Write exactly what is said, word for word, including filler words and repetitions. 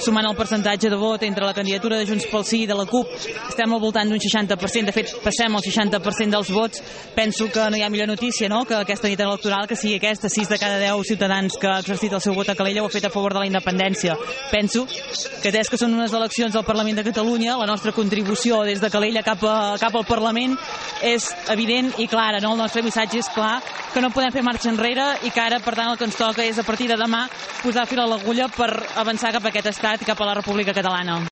sumant el percentatge de vot entre la candidatura de Junts pel Sí i de la CUP, estem al voltant d'un seixanta per cent, de fet passem el seixanta per cent dels vots. Penso que no hi ha millor notícia, no?, que aquesta nit electoral que sigui aquesta, sis de cada deu ciutadans que ha exercit el seu vot a Calella ho ha fet a favor de la independència. Penso que des que són unes eleccions al Parlament de Catalunya, la nostra contribució des de Calella cap, a, cap al Parlament és evident i clara, no? El nostre missatge és clar, que no podem fer marxa enrere i que ara, per tant, el que ens toca és a partir de demà posar fil a l'agulla per avançar cap a aquest estat i cap a la República Catalana.